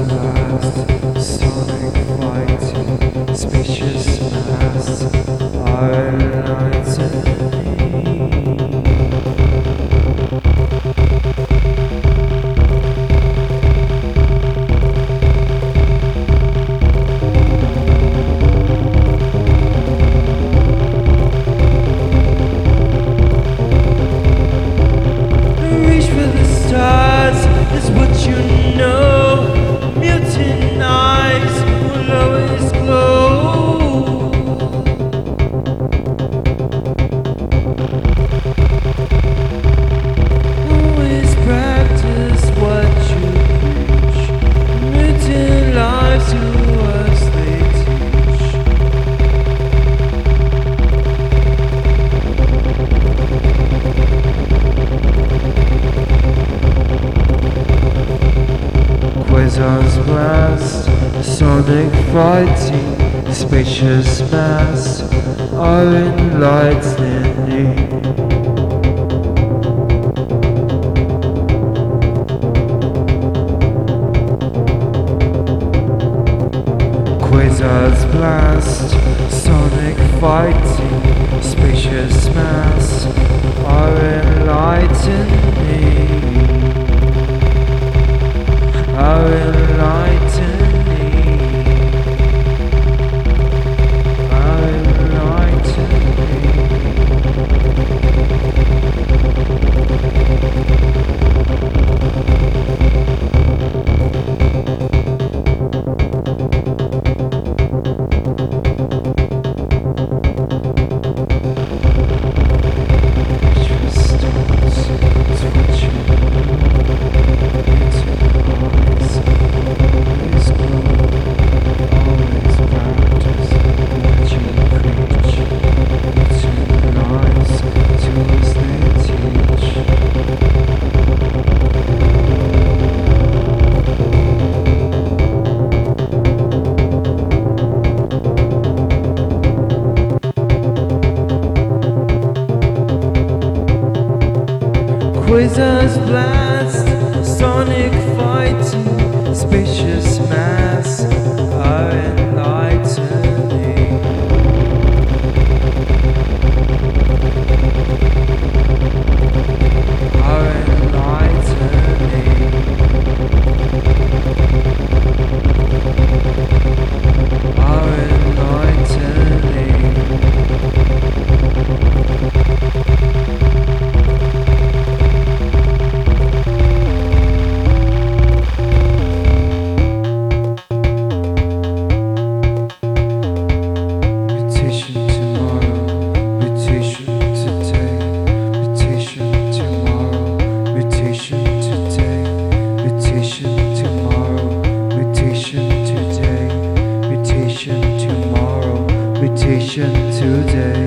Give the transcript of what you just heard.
blast, sonic fighting, spacious mass, are enlightening. Reach for the stars, that's what you know. Mutant eyes will always glow. Always practice what you preach. Mutant lives to us they teach. Quasars blast, sonic fighting, spacious mass, are enlightening. Quasars blast, sonic fighting, spacious mass, are enlightening. Are enlightening. Are enlightening. Quasars blast, sonic fighting, spacious mass, are enlightening. Are enlightening. Are enlightening. Mutation today.